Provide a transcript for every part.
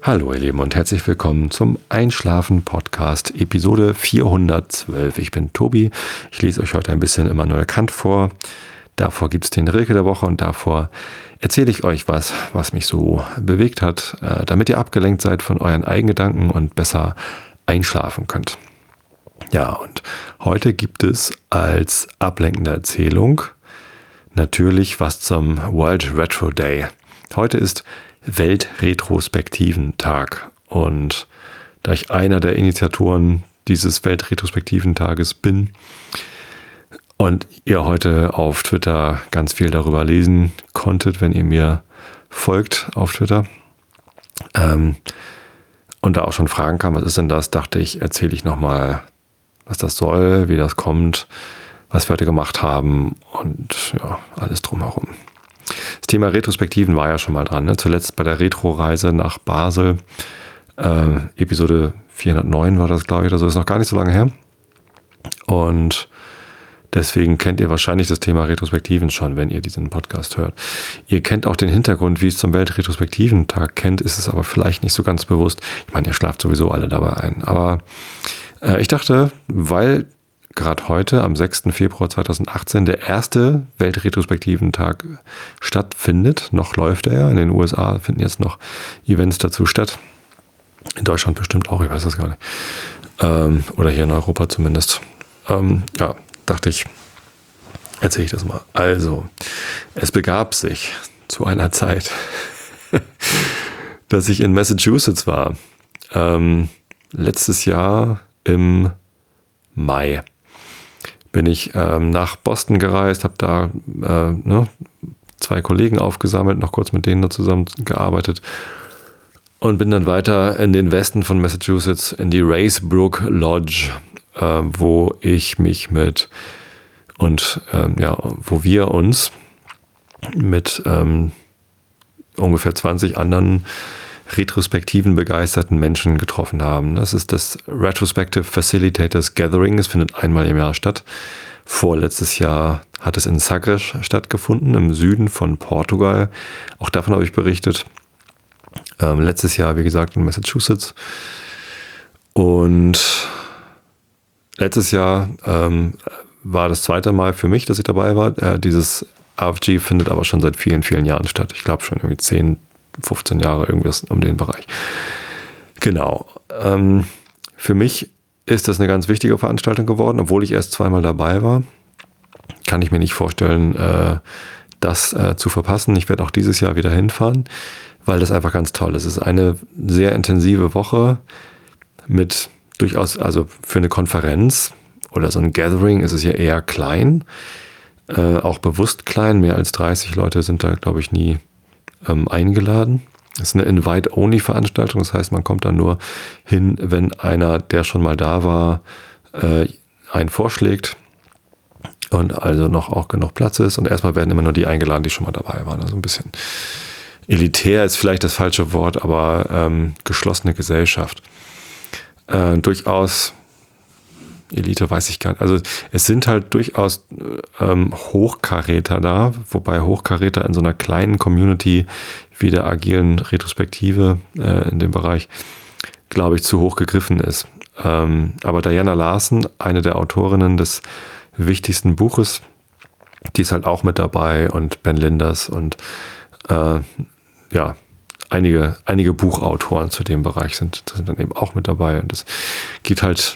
Hallo ihr Lieben und herzlich willkommen zum Einschlafen-Podcast, Episode 412. Ich bin Tobi, ich lese euch heute ein bisschen Immanuel Kant vor. Davor gibt es den Rilke der Woche und davor erzähle ich euch was mich so bewegt hat, damit ihr abgelenkt seid von euren Eigengedanken und besser einschlafen könnt. Ja, und heute gibt es als ablenkende Erzählung natürlich was zum World Retro Day. Heute ist Weltretrospektiventag und da ich einer der Initiatoren dieses Weltretrospektiventages bin und ihr heute auf Twitter ganz viel darüber lesen konntet, wenn ihr mir folgt auf Twitter und da auch schon Fragen kamen, was ist denn das, dachte ich, erzähle ich nochmal, was das soll, wie das kommt, was wir heute gemacht haben und ja, alles drumherum. Das Thema Retrospektiven war ja schon mal dran, ne? Zuletzt bei der Retro-Reise nach Basel, Episode 409 war das, glaube ich, oder so, ist noch gar nicht so lange her. Und deswegen kennt ihr wahrscheinlich das Thema Retrospektiven schon, wenn ihr diesen Podcast hört. Ihr kennt auch den Hintergrund, wie es zum Weltretrospektiventag kennt, ist es aber vielleicht nicht so ganz bewusst. Ich meine, ihr schlaft sowieso alle dabei ein. Aber ich dachte, weil gerade heute, am 6. Februar 2018, der erste Weltretrospektiventag stattfindet. Noch läuft er ja. In den USA finden jetzt noch Events dazu statt. In Deutschland bestimmt auch, ich weiß das gar nicht. Oder hier in Europa zumindest. Ja, dachte ich, erzähle ich das mal. Also, es begab sich zu einer Zeit, dass ich in Massachusetts war. Letztes Jahr im Mai bin ich nach Boston gereist, habe da 2 Kollegen aufgesammelt, noch kurz mit denen da zusammen gearbeitet und bin dann weiter in den Westen von Massachusetts in die Racebrook Lodge, wo ich mich wo wir uns mit ungefähr 20 anderen retrospektiven begeisterten Menschen getroffen haben. Das ist das Retrospective Facilitators Gathering. Es findet einmal im Jahr statt. Vorletztes Jahr hat es in Sagres stattgefunden, im Süden von Portugal. Auch davon habe ich berichtet. Letztes Jahr, wie gesagt, in Massachusetts. Und letztes Jahr war das zweite Mal für mich, dass ich dabei war. Dieses RFG findet aber schon seit vielen, vielen Jahren statt. Ich glaube schon irgendwie 10, 15 Jahre, irgendwas um den Bereich. Genau. Für mich ist das eine ganz wichtige Veranstaltung geworden, obwohl ich erst zweimal dabei war. Kann ich mir nicht vorstellen, das zu verpassen. Ich werde auch dieses Jahr wieder hinfahren, weil das einfach ganz toll ist. Es ist eine sehr intensive Woche mit durchaus, also für eine Konferenz oder so ein Gathering ist es ja eher klein, auch bewusst klein. Mehr als 30 Leute sind da, glaube ich, nie eingeladen. Das ist eine Invite-Only-Veranstaltung, das heißt, man kommt dann nur hin, wenn einer, der schon mal da war, einen vorschlägt und also noch auch genug Platz ist. Und erstmal werden immer nur die eingeladen, die schon mal dabei waren. Also ein bisschen elitär ist vielleicht das falsche Wort, aber geschlossene Gesellschaft. Durchaus Elite weiß ich gar nicht. Also es sind halt durchaus Hochkaräter da, wobei Hochkaräter in so einer kleinen Community wie der agilen Retrospektive in dem Bereich, glaube ich, zu hoch gegriffen ist. Aber Diana Larsen, eine der Autorinnen des wichtigsten Buches, die ist halt auch mit dabei und Ben Linders und einige Buchautoren zu dem Bereich sind dann eben auch mit dabei und es geht halt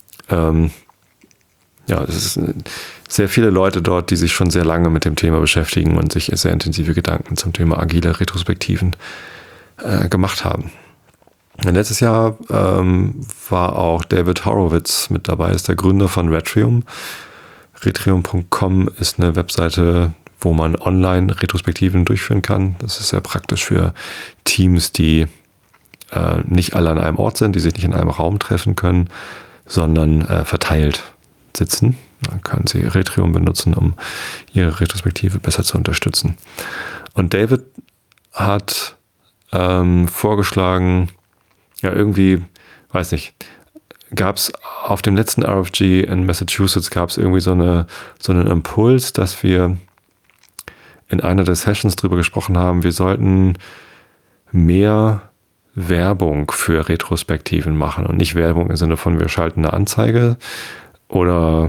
es sind sehr viele Leute dort, die sich schon sehr lange mit dem Thema beschäftigen und sich sehr intensive Gedanken zum Thema agile Retrospektiven gemacht haben. Letztes Jahr war auch David Horowitz mit dabei, ist der Gründer von Retrium. Retrium.com ist eine Webseite, wo man online Retrospektiven durchführen kann. Das ist sehr praktisch für Teams, die nicht alle an einem Ort sind, die sich nicht in einem Raum treffen können, sondern verteilt sitzen. Dann können sie Retrium benutzen, um ihre Retrospektive besser zu unterstützen. Und David hat vorgeschlagen, weiß nicht, gab es auf dem letzten RFG in Massachusetts gab es irgendwie so einen Impuls, dass wir in einer der Sessions drüber gesprochen haben, wir sollten mehr Werbung für Retrospektiven machen und nicht Werbung im Sinne von wir schalten eine Anzeige oder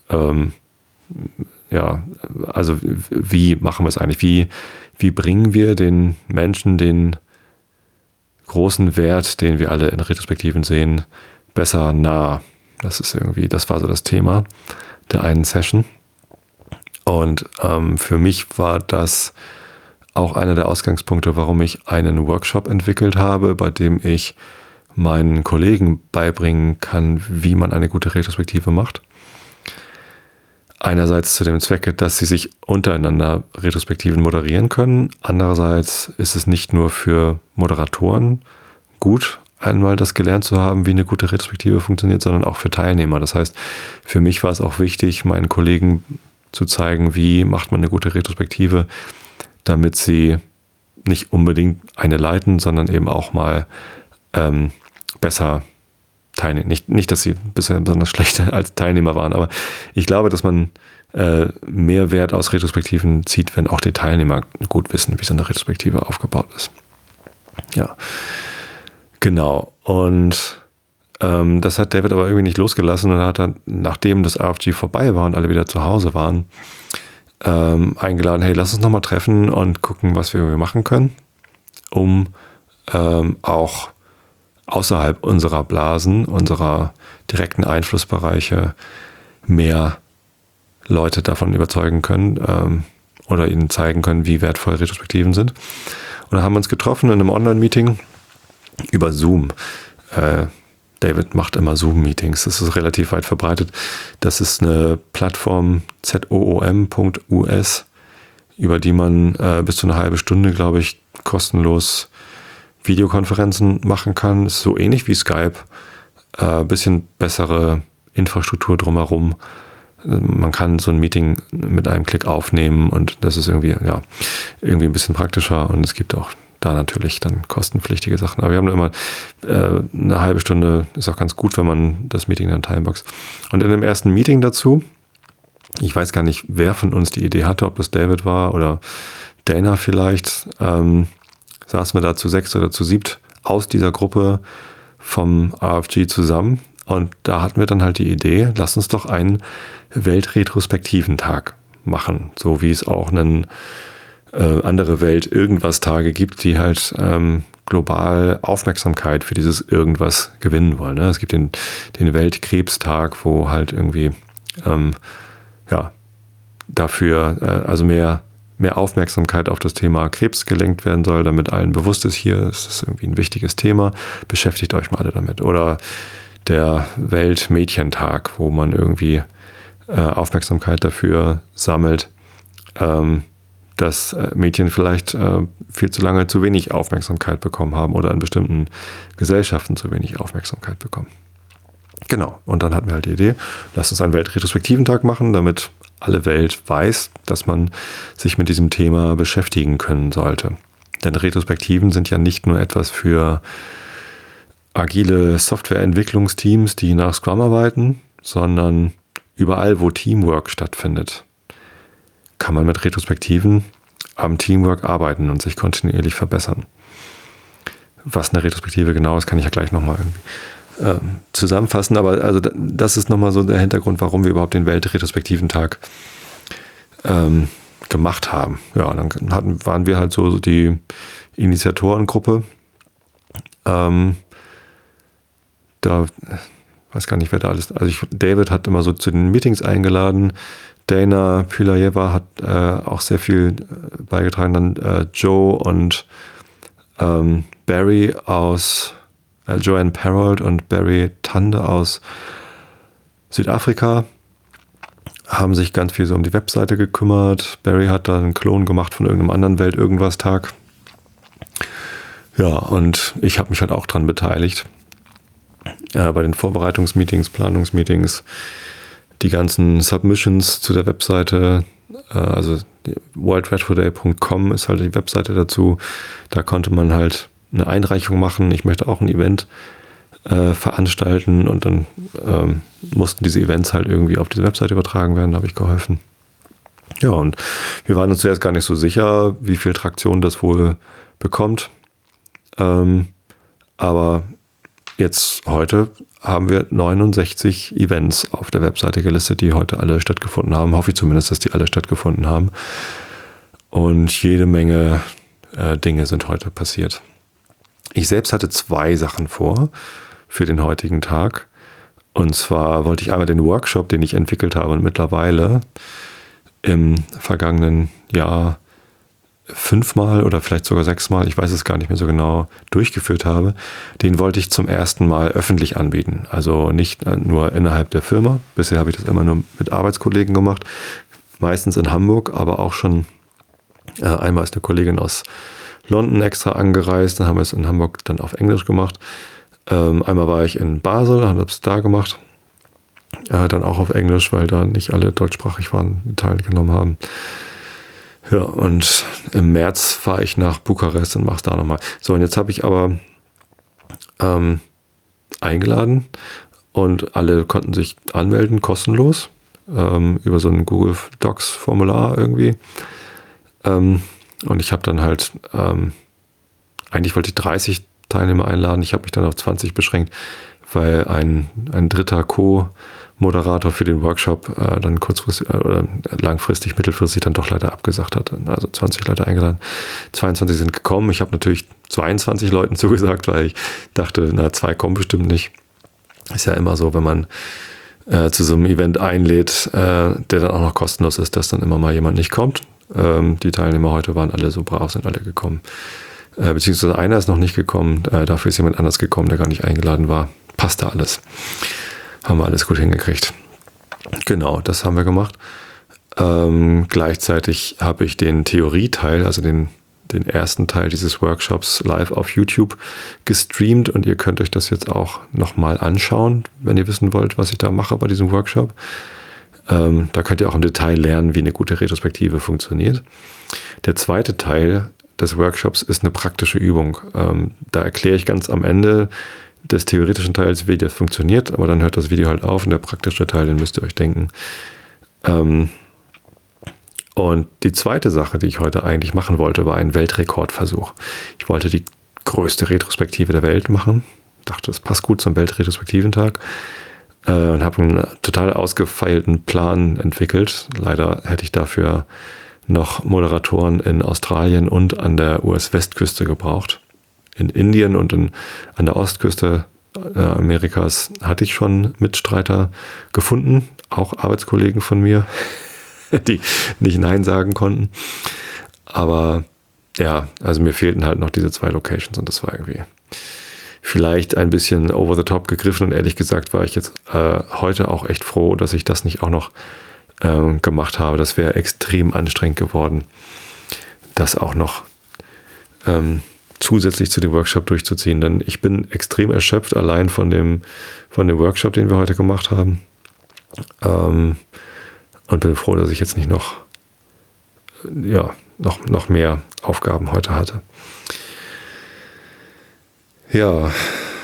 also wie machen wir es eigentlich? Wie bringen wir den Menschen den großen Wert, den wir alle in Retrospektiven sehen, besser nah? Das war so das Thema der einen Session. Und für mich war das auch einer der Ausgangspunkte, warum ich einen Workshop entwickelt habe, bei dem ich meinen Kollegen beibringen kann, wie man eine gute Retrospektive macht. Einerseits zu dem Zwecke, dass sie sich untereinander Retrospektiven moderieren können. Andererseits ist es nicht nur für Moderatoren gut, einmal das gelernt zu haben, wie eine gute Retrospektive funktioniert, sondern auch für Teilnehmer. Das heißt, für mich war es auch wichtig, meinen Kollegen zu zeigen, wie macht man eine gute Retrospektive, damit sie nicht unbedingt eine leiten, sondern eben auch mal besser teilnehmen. Nicht, dass sie bisher besonders schlecht als Teilnehmer waren, aber ich glaube, dass man mehr Wert aus Retrospektiven zieht, wenn auch die Teilnehmer gut wissen, wie so eine Retrospektive aufgebaut ist. Ja, genau. Und das hat David aber irgendwie nicht losgelassen und hat dann, nachdem das RFG vorbei war und alle wieder zu Hause waren, eingeladen, hey, lass uns nochmal treffen und gucken, was wir machen können, um auch außerhalb unserer Blasen, unserer direkten Einflussbereiche mehr Leute davon überzeugen können oder ihnen zeigen können, wie wertvoll Retrospektiven sind. Und dann haben wir uns getroffen in einem Online-Meeting über Zoom. David macht immer Zoom-Meetings, das ist relativ weit verbreitet. Das ist eine Plattform zoom.us, über die man bis zu eine halbe Stunde, glaube ich, kostenlos Videokonferenzen machen kann. Ist so ähnlich wie Skype, bisschen bessere Infrastruktur drumherum. Man kann so ein Meeting mit einem Klick aufnehmen und das ist irgendwie ein bisschen praktischer und es gibt auch da natürlich dann kostenpflichtige Sachen. Aber wir haben immer eine halbe Stunde, ist auch ganz gut, wenn man das Meeting dann timeboxt. Und in dem ersten Meeting dazu, ich weiß gar nicht, wer von uns die Idee hatte, ob das David war oder Dana vielleicht, saßen wir da zu 6 oder zu 7 aus dieser Gruppe vom RFG zusammen. Und da hatten wir dann halt die Idee, lass uns doch einen Weltretrospektiventag machen. So wie es auch einen andere Welt-Irgendwas-Tage gibt, die halt global Aufmerksamkeit für dieses Irgendwas gewinnen wollen. Ne? Es gibt den Weltkrebstag, wo halt irgendwie dafür also mehr Aufmerksamkeit auf das Thema Krebs gelenkt werden soll, damit allen bewusst ist, hier ist es irgendwie ein wichtiges Thema, beschäftigt euch mal alle damit. Oder der Weltmädchentag, wo man irgendwie Aufmerksamkeit dafür sammelt, dass Mädchen vielleicht viel zu lange zu wenig Aufmerksamkeit bekommen haben oder in bestimmten Gesellschaften zu wenig Aufmerksamkeit bekommen. Genau, und dann hatten wir halt die Idee, lass uns einen Weltretrospektiventag machen, damit alle Welt weiß, dass man sich mit diesem Thema beschäftigen können sollte. Denn Retrospektiven sind ja nicht nur etwas für agile Softwareentwicklungsteams, die nach Scrum arbeiten, sondern überall, wo Teamwork stattfindet, kann man mit Retrospektiven am Teamwork arbeiten und sich kontinuierlich verbessern. Was eine Retrospektive genau ist, kann ich ja gleich nochmal zusammenfassen, aber also das ist nochmal so der Hintergrund, warum wir überhaupt den Weltretrospektiventag gemacht haben. Ja, dann waren wir halt so die Initiatorengruppe. Da weiß gar nicht, wer da alles. Also David hat immer so zu den Meetings eingeladen. Dana Pylajewa hat auch sehr viel beigetragen. Dann Joe und Barry aus Joanne Parold und Barry Tande aus Südafrika haben sich ganz viel so um die Webseite gekümmert. Barry hat da einen Klon gemacht von irgendeinem anderen Welt-Irgendwas-Tag. Ja, und ich habe mich halt auch dran beteiligt. Bei den Vorbereitungsmeetings, Planungsmeetings, die ganzen Submissions zu der Webseite, also worldretroday.com ist halt die Webseite dazu. Da konnte man halt eine Einreichung machen, ich möchte auch ein Event veranstalten und dann mussten diese Events halt irgendwie auf diese Webseite übertragen werden, da habe ich geholfen. Ja, und wir waren uns zuerst gar nicht so sicher, wie viel Traktion das wohl bekommt. Aber jetzt heute haben wir 69 Events auf der Webseite gelistet, die heute alle stattgefunden haben. Hoffe ich zumindest, dass die alle stattgefunden haben. Und jede Menge Dinge sind heute passiert. Ich selbst hatte 2 Sachen vor für den heutigen Tag. Und zwar wollte ich einmal den Workshop, den ich entwickelt habe und mittlerweile im vergangenen Jahr 5-mal oder vielleicht sogar 6-mal, ich weiß es gar nicht mehr so genau, durchgeführt habe, den wollte ich zum ersten Mal öffentlich anbieten. Also nicht nur innerhalb der Firma. Bisher habe ich das immer nur mit Arbeitskollegen gemacht, meistens in Hamburg, aber auch schon einmal ist eine Kollegin aus London extra angereist, dann haben wir es in Hamburg dann auf Englisch gemacht. Einmal war ich in Basel, habe es da gemacht, dann auch auf Englisch, weil da nicht alle deutschsprachig waren, die teilgenommen haben. Ja, und im März fahre ich nach Bukarest und mache es da nochmal. So, und jetzt habe ich aber eingeladen und alle konnten sich anmelden, kostenlos, über so ein Google Docs Formular irgendwie. Und ich habe dann halt, eigentlich wollte ich 30 Teilnehmer einladen. Ich habe mich dann auf 20 beschränkt, weil ein dritter Co-Moderator für den Workshop dann kurzfristig oder langfristig, mittelfristig dann doch leider abgesagt hat. Also 20 Leute eingeladen. 22 sind gekommen. Ich habe natürlich 22 Leuten zugesagt, weil ich dachte, 2 kommen bestimmt nicht. Ist ja immer so, wenn man zu so einem Event einlädt, der dann auch noch kostenlos ist, dass dann immer mal jemand nicht kommt. Die Teilnehmer heute waren alle so brav, sind alle gekommen. Beziehungsweise einer ist noch nicht gekommen, dafür ist jemand anders gekommen, der gar nicht eingeladen war. Passte alles. Haben wir alles gut hingekriegt. Genau, das haben wir gemacht. Gleichzeitig habe ich den Theorieteil, also den ersten Teil dieses Workshops live auf YouTube gestreamt und ihr könnt euch das jetzt auch nochmal anschauen, wenn ihr wissen wollt, was ich da mache bei diesem Workshop. Da könnt ihr auch im Detail lernen, wie eine gute Retrospektive funktioniert. Der zweite Teil des Workshops ist eine praktische Übung. Da erkläre ich ganz am Ende des theoretischen Teils, wie das funktioniert, aber dann hört das Video halt auf und der praktische Teil, den müsst ihr euch denken. Und die zweite Sache, die ich heute eigentlich machen wollte, war ein Weltrekordversuch. Ich wollte die größte Retrospektive der Welt machen. Dachte, das passt gut zum Weltretrospektiventag. Und habe einen total ausgefeilten Plan entwickelt. Leider hätte ich dafür noch Moderatoren in Australien und an der US-Westküste gebraucht. In Indien und an der Ostküste Amerikas hatte ich schon Mitstreiter gefunden, auch Arbeitskollegen von mir, die nicht Nein sagen konnten. Aber ja, also mir fehlten halt noch diese 2 Locations und das war irgendwie vielleicht ein bisschen over the top gegriffen und ehrlich gesagt war ich jetzt heute auch echt froh, dass ich das nicht auch noch gemacht habe. Das wäre extrem anstrengend geworden, das auch noch zusätzlich zu dem Workshop durchzuziehen. Denn ich bin extrem erschöpft allein von dem Workshop, den wir heute gemacht haben. Und bin froh, dass ich jetzt nicht noch mehr Aufgaben heute hatte. Ja,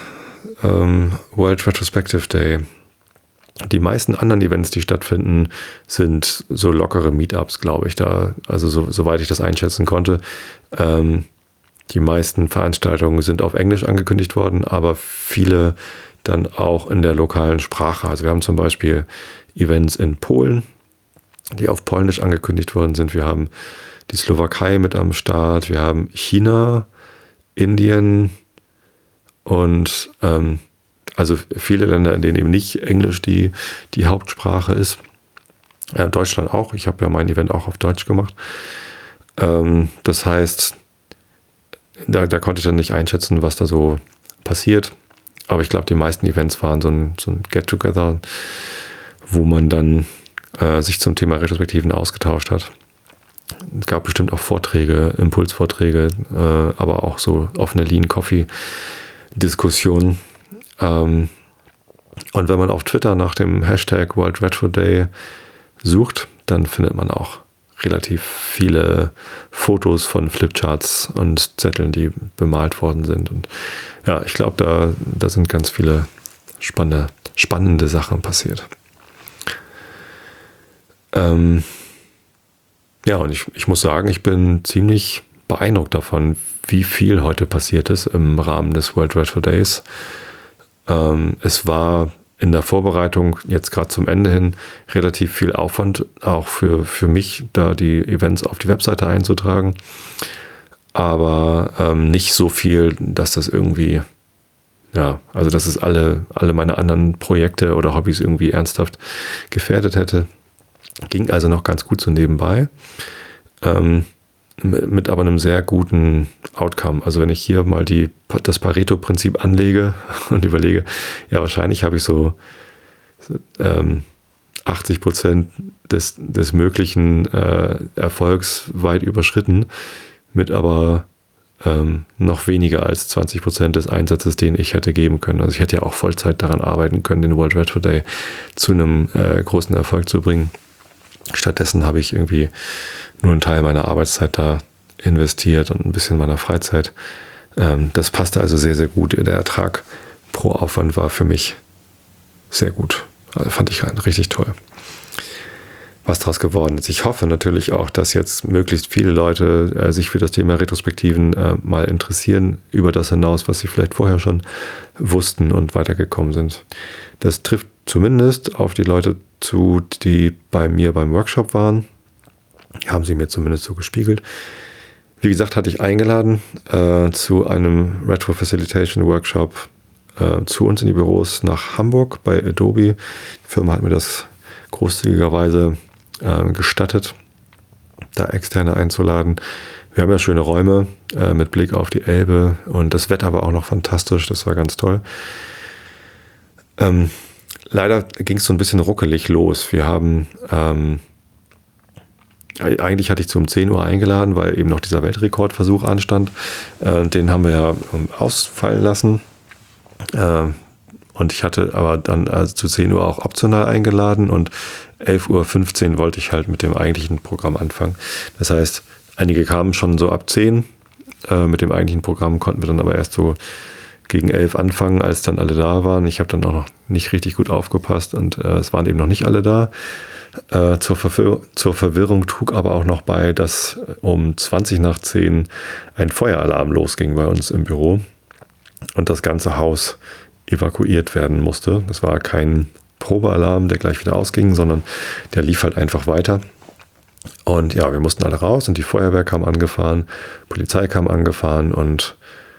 World Retrospective Day. Die meisten anderen Events, die stattfinden, sind so lockere Meetups, glaube ich. Soweit ich das einschätzen konnte. Die meisten Veranstaltungen sind auf Englisch angekündigt worden, aber viele dann auch in der lokalen Sprache. Also wir haben zum Beispiel Events in Polen, die auf Polnisch angekündigt worden sind. Wir haben die Slowakei mit am Start. Wir haben China, Indien und also viele Länder, in denen eben nicht Englisch die Hauptsprache ist. Deutschland auch. Ich habe ja mein Event auch auf Deutsch gemacht. Das heißt, da konnte ich dann nicht einschätzen, was da so passiert. Aber ich glaube, die meisten Events waren so ein Get-Together, wo man dann sich zum Thema Retrospektiven ausgetauscht hat. Es gab bestimmt auch Vorträge, Impulsvorträge, aber auch so offene Lean-Coffee-Diskussionen. Und wenn man auf Twitter nach dem Hashtag World Retro Day sucht, dann findet man auch relativ viele Fotos von Flipcharts und Zetteln, die bemalt worden sind. Und ja, ich glaube, da sind ganz viele spannende Sachen passiert. Ja, und ich muss sagen, ich bin ziemlich beeindruckt davon, wie viel heute passiert ist im Rahmen des World Retro Days. Es war in der Vorbereitung jetzt gerade zum Ende hin relativ viel Aufwand, auch für mich, da die Events auf die Webseite einzutragen. Aber nicht so viel, dass das irgendwie, ja, also dass es alle meine anderen Projekte oder Hobbys irgendwie ernsthaft gefährdet hätte. Ging also noch ganz gut so nebenbei. Mit aber einem sehr guten Outcome. Also wenn ich hier mal das Pareto-Prinzip anlege und überlege, ja, wahrscheinlich habe ich so 80% des möglichen Erfolgs weit überschritten, mit aber noch weniger als 20% des Einsatzes, den ich hätte geben können. Also ich hätte ja auch Vollzeit daran arbeiten können, den World Retro Day zu einem großen Erfolg zu bringen. Stattdessen habe ich irgendwie nur einen Teil meiner Arbeitszeit da investiert und ein bisschen meiner Freizeit. Das passte also sehr, sehr gut. Der Ertrag pro Aufwand war für mich sehr gut. Also fand ich richtig toll, was daraus geworden ist. Ich hoffe natürlich auch, dass jetzt möglichst viele Leute sich für das Thema Retrospektiven mal interessieren, über das hinaus, was sie vielleicht vorher schon wussten und weitergekommen sind. Das trifft zumindest auf die Leute zu, die bei mir beim Workshop waren. Haben sie mir zumindest so gespiegelt. Wie gesagt, hatte ich eingeladen zu einem Retro Facilitation Workshop zu uns in die Büros nach Hamburg bei Adobe. Die Firma hat mir das großzügigerweise gestattet, da Externe einzuladen. Wir haben ja schöne Räume mit Blick auf die Elbe und das Wetter war auch noch fantastisch. Das war ganz toll. Leider ging es so ein bisschen ruckelig los. Wir haben, eigentlich hatte ich um 10 Uhr eingeladen, weil eben noch dieser Weltrekordversuch anstand. Den haben wir ja ausfallen lassen. Und ich hatte aber dann zu 10 Uhr auch optional eingeladen und 11:15 Uhr wollte ich halt mit dem eigentlichen Programm anfangen. Das heißt, einige kamen schon so ab 10. Mit dem eigentlichen Programm konnten wir dann aber erst so gegen 11 anfangen, als dann alle da waren. Ich habe dann auch noch nicht richtig gut aufgepasst und es waren eben noch nicht alle da. Zur Verwirrung trug aber auch noch bei, dass um 20 nach 10 ein Feueralarm losging bei uns im Büro und das ganze Haus evakuiert werden musste. Das war kein Probealarm, der gleich wieder ausging, sondern der lief halt einfach weiter. Und ja, wir mussten alle raus und die Feuerwehr kam angefahren, Polizei kam angefahren und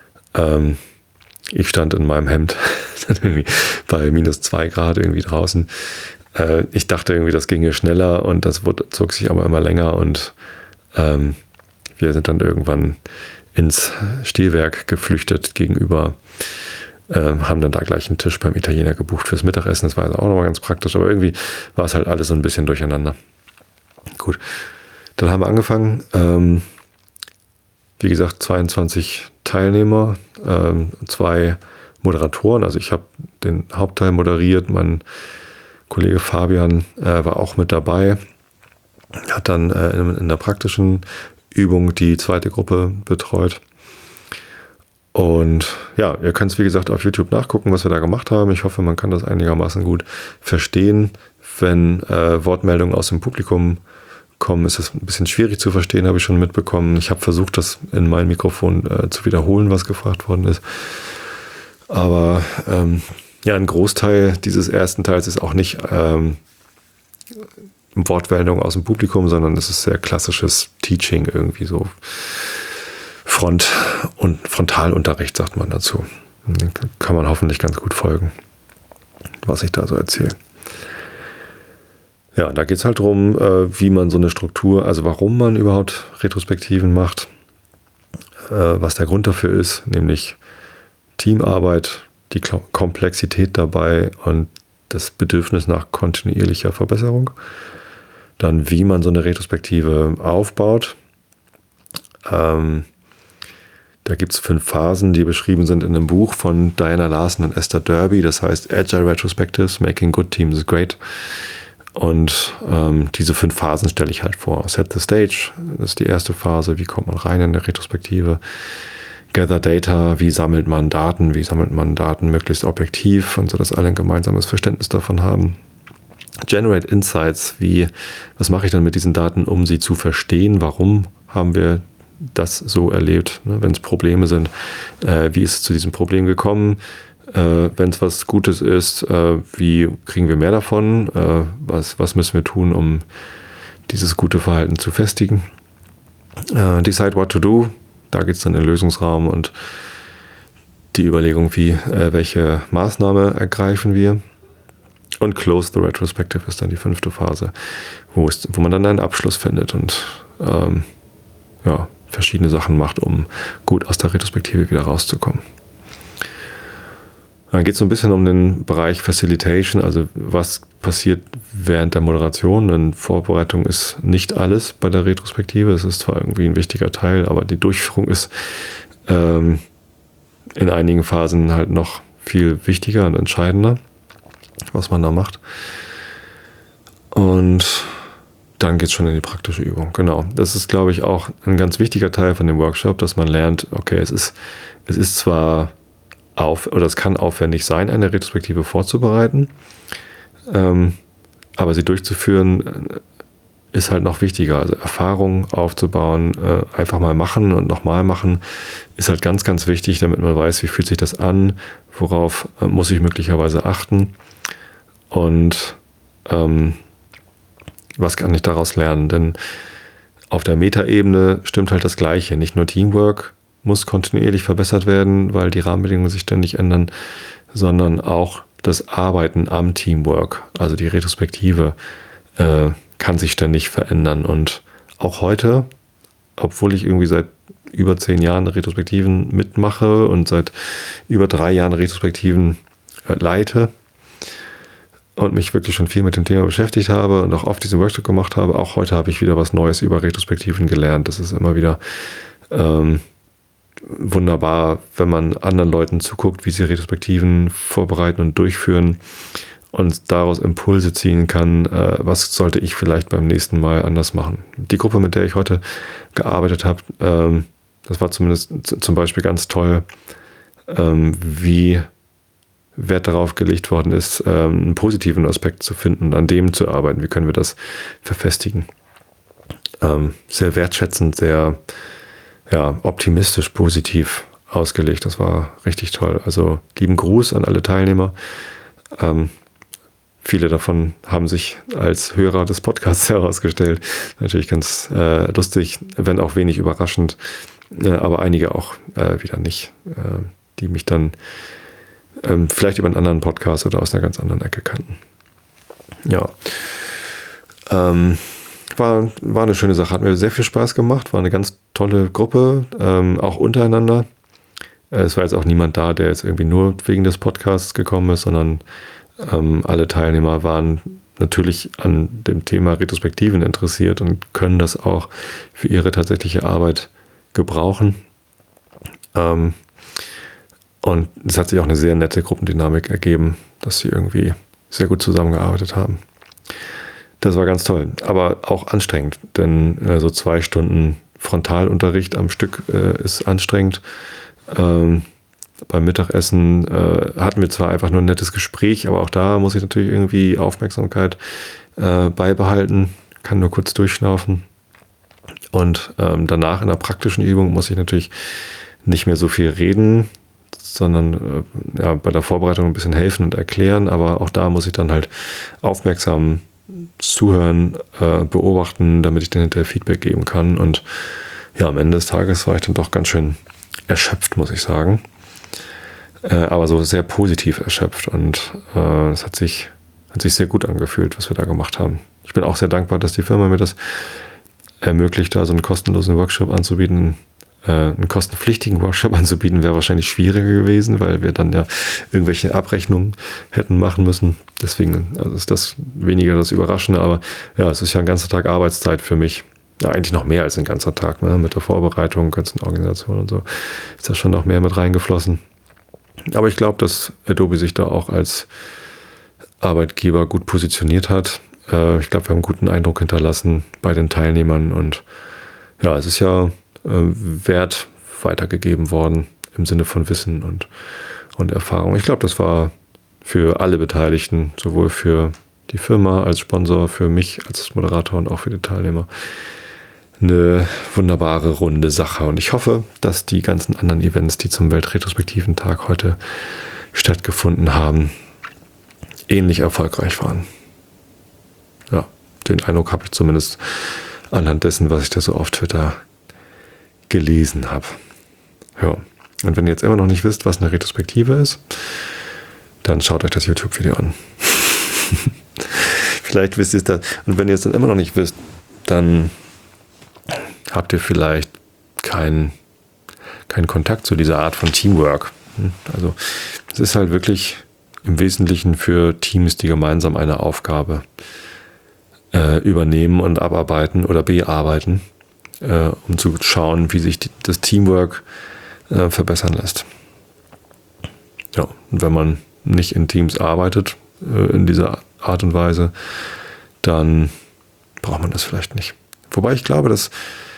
ich stand in meinem Hemd bei -2 Grad irgendwie draußen. Ich dachte irgendwie, das ginge schneller und das zog sich aber immer länger und wir sind dann irgendwann ins Stehwerk geflüchtet gegenüber, haben dann da gleich einen Tisch beim Italiener gebucht fürs Mittagessen. Das war also auch nochmal ganz praktisch, aber irgendwie war es halt alles so ein bisschen durcheinander. Gut, dann haben wir angefangen. Wie gesagt, 22 Teilnehmer, 2 Moderatoren. Also ich habe den Hauptteil moderiert, mein Kollege Fabian war auch mit dabei, hat dann in der praktischen Übung die zweite Gruppe betreut. Und ja, ihr könnt es wie gesagt auf YouTube nachgucken, was wir da gemacht haben. Ich hoffe, man kann das einigermaßen gut verstehen. Wenn Wortmeldungen aus dem Publikum kommen, ist es ein bisschen schwierig zu verstehen, habe ich schon mitbekommen. Ich habe versucht, das in mein Mikrofon zu wiederholen, was gefragt worden ist. Aber ja, ein Großteil dieses ersten Teils ist auch nicht Wortmeldung aus dem Publikum, sondern es ist sehr klassisches Teaching, irgendwie so Frontalunterricht, sagt man dazu. Kann man hoffentlich ganz gut folgen, was ich da so erzähle. Ja, da geht es halt darum, wie man so eine Struktur, also warum man überhaupt Retrospektiven macht, was der Grund dafür ist, nämlich Teamarbeit, die Komplexität dabei und das Bedürfnis nach kontinuierlicher Verbesserung. Dann, wie man so eine Retrospektive aufbaut. Da gibt es 5 Phasen, die beschrieben sind in einem Buch von Diana Larsen und Esther Derby. Das heißt Agile Retrospectives, Making Good Teams Great. Und diese 5 Phasen stelle ich halt vor. Set the Stage, das ist die erste Phase. Wie kommt man rein in eine Retrospektive? Gather Data, wie sammelt man Daten möglichst objektiv und so, dass alle ein gemeinsames Verständnis davon haben. Generate Insights, was mache ich dann mit diesen Daten, um sie zu verstehen? Warum haben wir das so erlebt. Ne? Wenn es Probleme sind, wie ist es zu diesem Problem gekommen? Wenn es was Gutes ist, wie kriegen wir mehr davon? Was müssen wir tun, um dieses gute Verhalten zu festigen? Decide what to do. Da geht es dann in den Lösungsraum und die Überlegung, welche Maßnahme ergreifen wir. Und Close the Retrospective ist dann die 5. Phase, wo man dann einen Abschluss findet und verschiedene Sachen macht, um gut aus der Retrospektive wieder rauszukommen. Dann geht es so ein bisschen um den Bereich Facilitation, also was passiert während der Moderation. Denn Vorbereitung ist nicht alles bei der Retrospektive. Es ist zwar irgendwie ein wichtiger Teil, aber die Durchführung ist in einigen Phasen halt noch viel wichtiger und entscheidender, was man da macht. Und dann geht es schon in die praktische Übung. Genau, das ist, glaube ich, auch ein ganz wichtiger Teil von dem Workshop, dass man lernt, okay, es ist zwar es kann aufwendig sein, eine Retrospektive vorzubereiten, aber sie durchzuführen ist halt noch wichtiger. Also Erfahrung aufzubauen, einfach mal machen und nochmal machen, ist halt ganz, ganz wichtig, damit man weiß, wie fühlt sich das an, worauf muss ich möglicherweise achten und was kann ich daraus lernen? Denn auf der Metaebene stimmt halt das Gleiche. Nicht nur Teamwork muss kontinuierlich verbessert werden, weil die Rahmenbedingungen sich ständig ändern, sondern auch das Arbeiten am Teamwork, also die Retrospektive, kann sich ständig verändern. Und auch heute, obwohl ich irgendwie seit über 10 Jahren Retrospektiven mitmache und seit über 3 Jahren Retrospektiven leite und mich wirklich schon viel mit dem Thema beschäftigt habe und auch oft diesen Workshop gemacht habe, auch heute habe ich wieder was Neues über Retrospektiven gelernt. Das ist immer wieder wunderbar, wenn man anderen Leuten zuguckt, wie sie Retrospektiven vorbereiten und durchführen und daraus Impulse ziehen kann, was sollte ich vielleicht beim nächsten Mal anders machen. Die Gruppe, mit der ich heute gearbeitet habe, das war zumindest zum Beispiel ganz toll, wie Wert darauf gelegt worden ist, einen positiven Aspekt zu finden und an dem zu arbeiten. Wie können wir das verfestigen? Sehr wertschätzend, sehr optimistisch, positiv ausgelegt. Das war richtig toll. Also lieben Gruß an alle Teilnehmer. Viele davon haben sich als Hörer des Podcasts herausgestellt. Natürlich ganz lustig, wenn auch wenig überraschend, aber einige auch wieder nicht, die mich dann vielleicht über einen anderen Podcast oder aus einer ganz anderen Ecke kannten. Ja, war eine schöne Sache, hat mir sehr viel Spaß gemacht, war eine ganz tolle Gruppe, auch untereinander. Es war jetzt auch niemand da, der jetzt irgendwie nur wegen des Podcasts gekommen ist, sondern alle Teilnehmer waren natürlich an dem Thema Retrospektiven interessiert und können das auch für ihre tatsächliche Arbeit gebrauchen. Und es hat sich auch eine sehr nette Gruppendynamik ergeben, dass sie irgendwie sehr gut zusammengearbeitet haben. Das war ganz toll, aber auch anstrengend, denn so 2 Stunden Frontalunterricht am Stück ist anstrengend. Beim Mittagessen hatten wir zwar einfach nur ein nettes Gespräch, aber auch da muss ich natürlich irgendwie Aufmerksamkeit beibehalten, kann nur kurz durchschnaufen. Und danach in der praktischen Übung muss ich natürlich nicht mehr so viel reden, sondern bei der Vorbereitung ein bisschen helfen und erklären, aber auch da muss ich dann halt aufmerksam zuhören, beobachten, damit ich dann hinterher Feedback geben kann. Und ja, am Ende des Tages war ich dann doch ganz schön erschöpft, muss ich sagen. Aber so sehr positiv erschöpft und es hat sich sehr gut angefühlt, was wir da gemacht haben. Ich bin auch sehr dankbar, dass die Firma mir das ermöglicht, da so einen kostenlosen Workshop anzubieten. Einen kostenpflichtigen Workshop anzubieten, wäre wahrscheinlich schwieriger gewesen, weil wir dann ja irgendwelche Abrechnungen hätten machen müssen. Deswegen ist das weniger das Überraschende, aber ja, es ist ja ein ganzer Tag Arbeitszeit für mich. Ja, eigentlich noch mehr als ein ganzer Tag, ne? Mit der Vorbereitung, ganzen Organisation und so ist da schon noch mehr mit reingeflossen. Aber ich glaube, dass Adobe sich da auch als Arbeitgeber gut positioniert hat. Ich glaube, wir haben einen guten Eindruck hinterlassen bei den Teilnehmern und ja, es ist ja Wert weitergegeben worden im Sinne von Wissen und Erfahrung. Ich glaube, das war für alle Beteiligten, sowohl für die Firma als Sponsor, für mich als Moderator und auch für die Teilnehmer, eine wunderbare, runde Sache. Und ich hoffe, dass die ganzen anderen Events, die zum Weltretrospektiven Tag heute stattgefunden haben, ähnlich erfolgreich waren. Ja, den Eindruck habe ich zumindest anhand dessen, was ich da so auf Twitter gelesen habe. Ja, und wenn ihr jetzt immer noch nicht wisst, was eine Retrospektive ist, dann schaut euch das YouTube-Video an. Vielleicht wisst ihr es dann. Und wenn ihr es dann immer noch nicht wisst, dann habt ihr vielleicht keinen Kontakt zu dieser Art von Teamwork. Also es ist halt wirklich im Wesentlichen für Teams, die gemeinsam eine Aufgabe übernehmen und abarbeiten oder bearbeiten, um zu schauen, wie sich das Teamwork verbessern lässt. Ja, und wenn man nicht in Teams arbeitet, in dieser Art und Weise, dann braucht man das vielleicht nicht. Wobei ich glaube, dass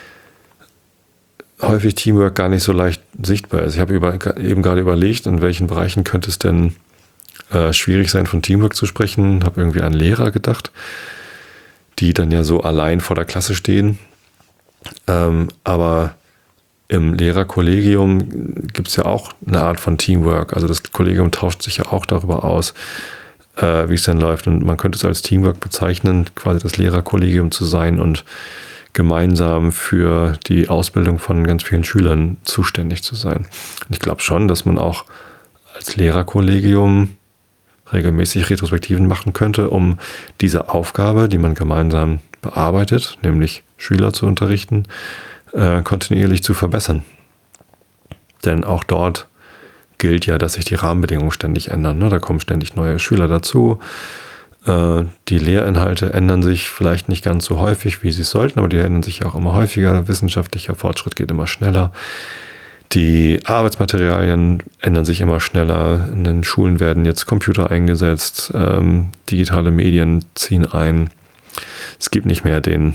häufig Teamwork gar nicht so leicht sichtbar ist. Ich habe eben gerade überlegt, in welchen Bereichen könnte es denn schwierig sein, von Teamwork zu sprechen. Habe irgendwie an Lehrer gedacht, die dann ja so allein vor der Klasse stehen. Aber im Lehrerkollegium gibt es ja auch eine Art von Teamwork. Also das Kollegium tauscht sich ja auch darüber aus, wie es denn läuft. Und man könnte es als Teamwork bezeichnen, quasi das Lehrerkollegium zu sein und gemeinsam für die Ausbildung von ganz vielen Schülern zuständig zu sein. Und ich glaube schon, dass man auch als Lehrerkollegium regelmäßig Retrospektiven machen könnte, um diese Aufgabe, die man gemeinsam bearbeitet, nämlich Schüler zu unterrichten, kontinuierlich zu verbessern. Denn auch dort gilt ja, dass sich die Rahmenbedingungen ständig ändern. Da kommen ständig neue Schüler dazu. Die Lehrinhalte ändern sich vielleicht nicht ganz so häufig, wie sie es sollten, aber die ändern sich auch immer häufiger. Wissenschaftlicher Fortschritt geht immer schneller. Die Arbeitsmaterialien ändern sich immer schneller. In den Schulen werden jetzt Computer eingesetzt. Digitale Medien ziehen ein. Es gibt nicht mehr den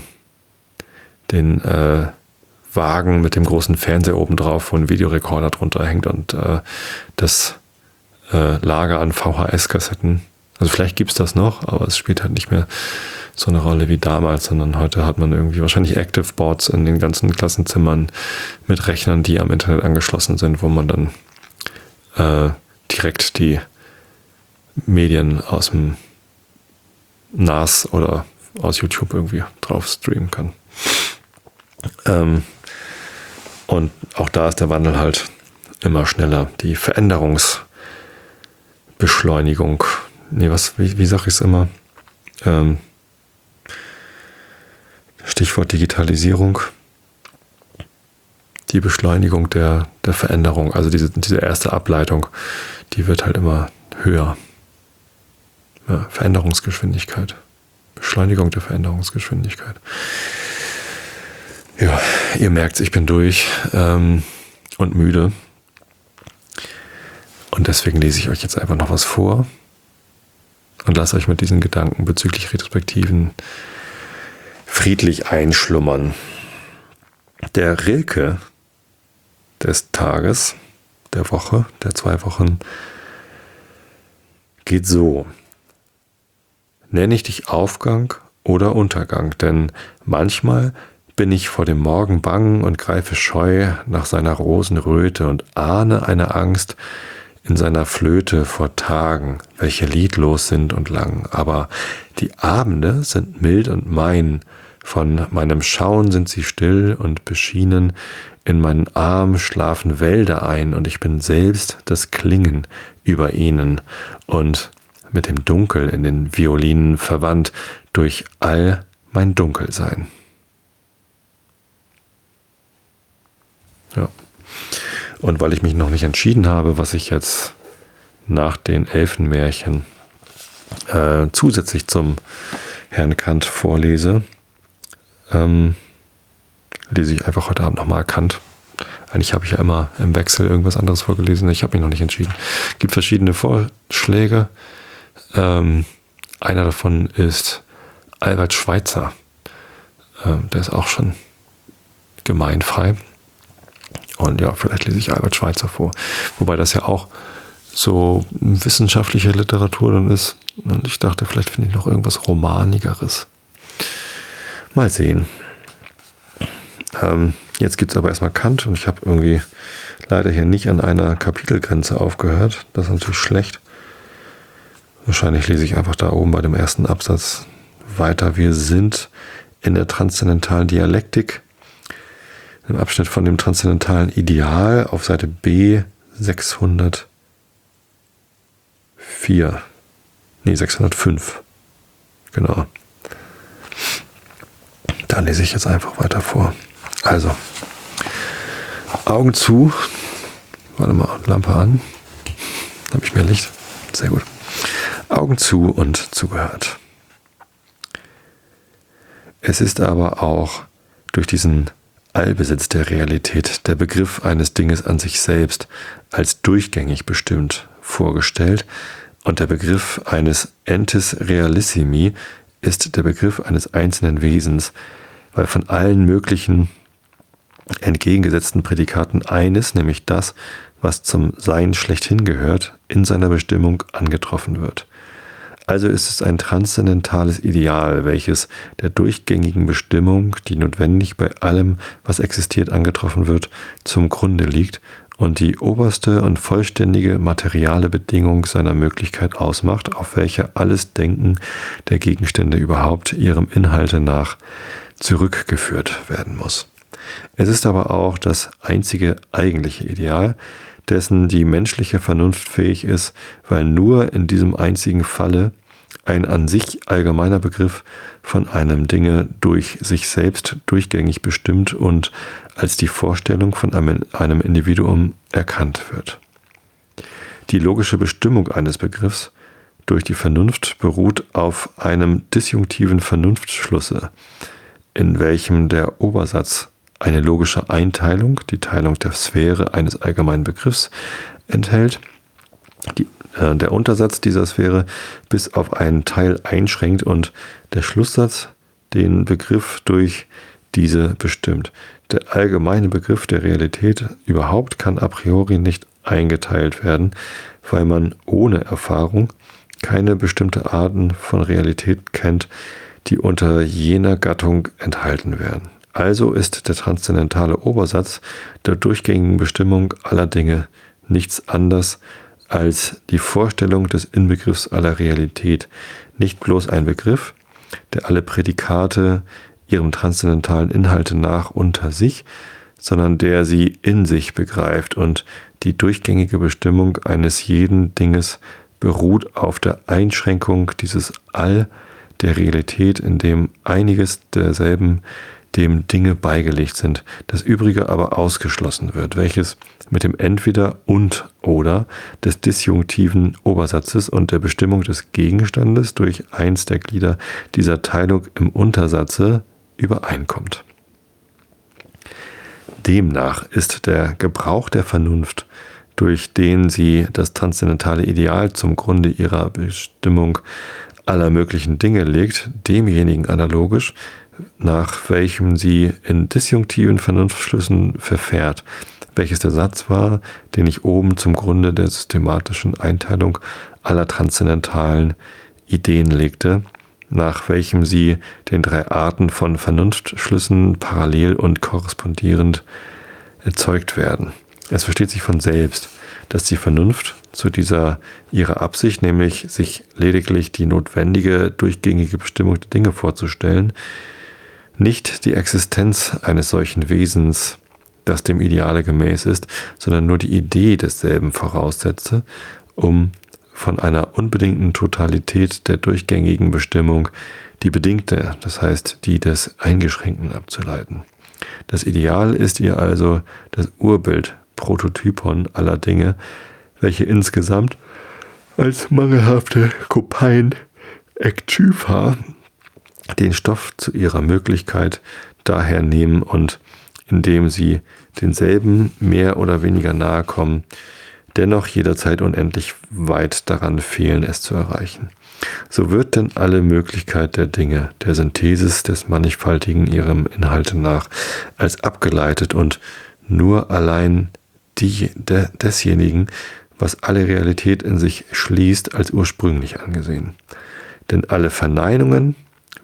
Wagen mit dem großen Fernseher oben drauf, wo ein Videorekorder drunter hängt und das Lager an VHS-Kassetten. Also vielleicht gibt es das noch, aber es spielt halt nicht mehr so eine Rolle wie damals, sondern heute hat man irgendwie wahrscheinlich Active Boards in den ganzen Klassenzimmern mit Rechnern, die am Internet angeschlossen sind, wo man dann direkt die Medien aus dem NAS oder aus YouTube irgendwie drauf streamen kann. Und auch da ist der Wandel halt immer schneller. Die Veränderungsbeschleunigung, wie sage ich es immer? Stichwort Digitalisierung. Die Beschleunigung der Veränderung, also diese erste Ableitung, die wird halt immer höher. Ja, Veränderungsgeschwindigkeit. Beschleunigung der Veränderungsgeschwindigkeit. Ja, ihr merkt, ich bin durch und müde. Und deswegen lese ich euch jetzt einfach noch was vor und lasse euch mit diesen Gedanken bezüglich Retrospektiven friedlich einschlummern. Der Rilke des Tages, der Woche, der 2 Wochen, geht so. Nenne ich dich Aufgang oder Untergang, denn manchmal bin ich vor dem Morgen bang und greife scheu nach seiner Rosenröte und ahne eine Angst in seiner Flöte vor Tagen, welche liedlos sind und lang. Aber die Abende sind mild und mein, von meinem Schauen sind sie still und beschienen, in meinen Arm schlafen Wälder ein und ich bin selbst das Klingen über ihnen und mit dem Dunkel in den Violinen verwandt durch all mein Dunkelsein. Ja. Und weil ich mich noch nicht entschieden habe, was ich jetzt nach den Elfenmärchen zusätzlich zum Herrn Kant vorlese, lese ich einfach heute Abend nochmal Kant. Eigentlich habe ich ja immer im Wechsel irgendwas anderes vorgelesen. Ich habe mich noch nicht entschieden. Es gibt verschiedene Vorschläge. Einer davon ist Albert Schweitzer. Der ist auch schon gemeinfrei. Und ja, vielleicht lese ich Albert Schweitzer vor. Wobei das ja auch so wissenschaftliche Literatur dann ist. Und ich dachte, vielleicht finde ich noch irgendwas Romanigeres. Mal sehen. Jetzt gibt es aber erstmal Kant und ich habe irgendwie leider hier nicht an einer Kapitelgrenze aufgehört. Das ist natürlich schlecht. Wahrscheinlich lese ich einfach da oben bei dem ersten Absatz weiter. Wir sind in der transzendentalen Dialektik, im Abschnitt von dem transzendentalen Ideal auf Seite B 605. Genau. Da lese ich jetzt einfach weiter vor. Also, Augen zu. Warte mal, Lampe an. Habe ich mehr Licht? Sehr gut. Augen zu und zugehört. Es ist aber auch durch diesen Allbesitz der Realität der Begriff eines Dinges an sich selbst als durchgängig bestimmt vorgestellt und der Begriff eines Entis Realissimi ist der Begriff eines einzelnen Wesens, weil von allen möglichen entgegengesetzten Prädikaten eines, nämlich das, was zum Sein schlechthin gehört, in seiner Bestimmung angetroffen wird. Also ist es ein transzendentales Ideal, welches der durchgängigen Bestimmung, die notwendig bei allem, was existiert, angetroffen wird, zum Grunde liegt und die oberste und vollständige materiale Bedingung seiner Möglichkeit ausmacht, auf welche alles Denken der Gegenstände überhaupt ihrem Inhalte nach zurückgeführt werden muss. Es ist aber auch das einzige eigentliche Ideal, dessen die menschliche Vernunft fähig ist, weil nur in diesem einzigen Falle ein an sich allgemeiner Begriff von einem Dinge durch sich selbst durchgängig bestimmt und als die Vorstellung von einem Individuum erkannt wird. Die logische Bestimmung eines Begriffs durch die Vernunft beruht auf einem disjunktiven Vernunftschlusse, in welchem der Obersatz eine logische Einteilung, die Teilung der Sphäre eines allgemeinen Begriffs enthält, der Untersatz dieser Sphäre bis auf einen Teil einschränkt und der Schlusssatz den Begriff durch diese bestimmt. Der allgemeine Begriff der Realität überhaupt kann a priori nicht eingeteilt werden, weil man ohne Erfahrung keine bestimmte Arten von Realität kennt, die unter jener Gattung enthalten werden. Also ist der transzendentale Obersatz der durchgängigen Bestimmung aller Dinge nichts anderes als die Vorstellung des Inbegriffs aller Realität, nicht bloß ein Begriff, der alle Prädikate ihrem transzendentalen Inhalte nach unter sich, sondern der sie in sich begreift und die durchgängige Bestimmung eines jeden Dinges beruht auf der Einschränkung dieses All der Realität, in dem einiges derselben dem Dinge beigelegt sind, das Übrige aber ausgeschlossen wird, welches mit dem Entweder und oder des disjunktiven Obersatzes und der Bestimmung des Gegenstandes durch eins der Glieder dieser Teilung im Untersatze übereinkommt. Demnach ist der Gebrauch der Vernunft, durch den sie das transzendentale Ideal zum Grunde ihrer Bestimmung aller möglichen Dinge legt, demjenigen analogisch, nach welchem sie in disjunktiven Vernunftschlüssen verfährt, welches der Satz war, den ich oben zum Grunde der systematischen Einteilung aller transzendentalen Ideen legte, nach welchem sie den drei Arten von Vernunftschlüssen parallel und korrespondierend erzeugt werden. Es versteht sich von selbst, dass die Vernunft zu dieser ihrer Absicht, nämlich sich lediglich die notwendige, durchgängige Bestimmung der Dinge vorzustellen, nicht die Existenz eines solchen Wesens, das dem Ideale gemäß ist, sondern nur die Idee desselben voraussetze, um von einer unbedingten Totalität der durchgängigen Bestimmung die bedingte, das heißt die des Eingeschränkten abzuleiten. Das Ideal ist ihr also das Urbild, Prototypon aller Dinge, welche insgesamt als mangelhafte Kopien Ektypha den Stoff zu ihrer Möglichkeit daher nehmen und indem sie denselben mehr oder weniger nahe kommen, dennoch jederzeit unendlich weit daran fehlen, es zu erreichen. So wird denn alle Möglichkeit der Dinge, der Synthesis des Mannigfaltigen ihrem Inhalte nach, als abgeleitet und nur allein desjenigen, was alle Realität in sich schließt, als ursprünglich angesehen. Denn alle Verneinungen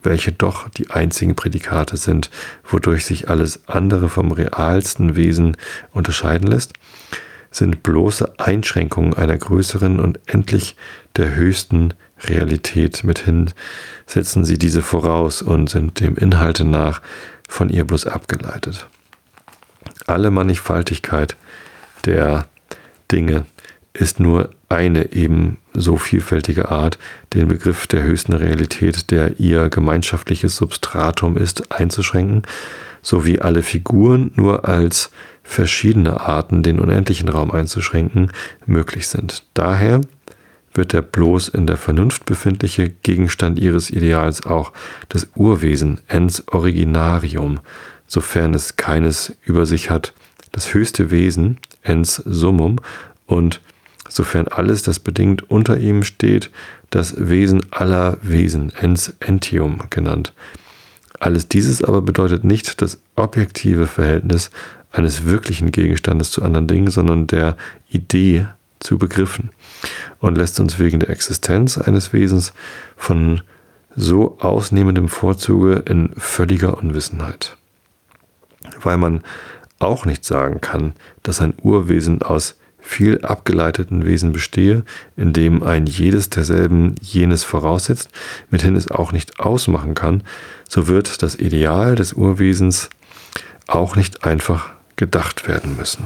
welche doch die einzigen Prädikate sind, wodurch sich alles andere vom realsten Wesen unterscheiden lässt, sind bloße Einschränkungen einer größeren und endlich der höchsten Realität. Mithin setzen sie diese voraus und sind dem Inhalte nach von ihr bloß abgeleitet. Alle Mannigfaltigkeit der Dinge ist nur eine eben so vielfältige Art, den Begriff der höchsten Realität, der ihr gemeinschaftliches Substratum ist, einzuschränken, sowie alle Figuren nur als verschiedene Arten, den unendlichen Raum einzuschränken, möglich sind. Daher wird der bloß in der Vernunft befindliche Gegenstand ihres Ideals auch das Urwesen, ens originarium, sofern es keines über sich hat, das höchste Wesen, ens summum, und sofern alles, das bedingt unter ihm steht, das Wesen aller Wesen, ens entium genannt. Alles dieses aber bedeutet nicht das objektive Verhältnis eines wirklichen Gegenstandes zu anderen Dingen, sondern der Idee zu Begriffen, und lässt uns wegen der Existenz eines Wesens von so ausnehmendem Vorzuge in völliger Unwissenheit. Weil man auch nicht sagen kann, dass ein Urwesen aus viel abgeleiteten Wesen bestehe, indem ein jedes derselben jenes voraussetzt, mithin es auch nicht ausmachen kann, so wird das Ideal des Urwesens auch nicht einfach gedacht werden müssen.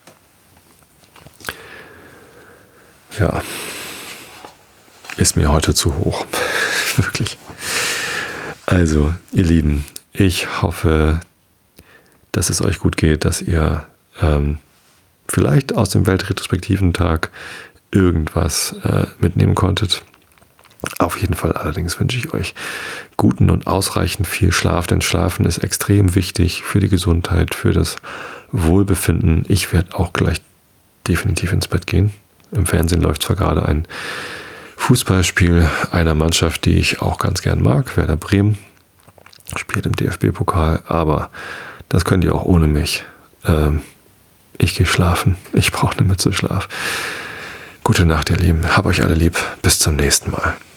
Ja, ist mir heute zu hoch. Wirklich. Also, ihr Lieben, ich hoffe, dass es euch gut geht, dass ihr vielleicht aus dem Weltretrospektiven-Tag irgendwas mitnehmen konntet. Auf jeden Fall allerdings wünsche ich euch guten und ausreichend viel Schlaf, denn Schlafen ist extrem wichtig für die Gesundheit, für das Wohlbefinden. Ich werde auch gleich definitiv ins Bett gehen. Im Fernsehen läuft zwar gerade ein Fußballspiel einer Mannschaft, die ich auch ganz gern mag, Werder Bremen, spielt im DFB-Pokal, aber das könnt ihr auch ohne mich. Ich gehe schlafen. Ich brauche eine Mütze Schlaf. Gute Nacht, ihr Lieben. Hab euch alle lieb. Bis zum nächsten Mal.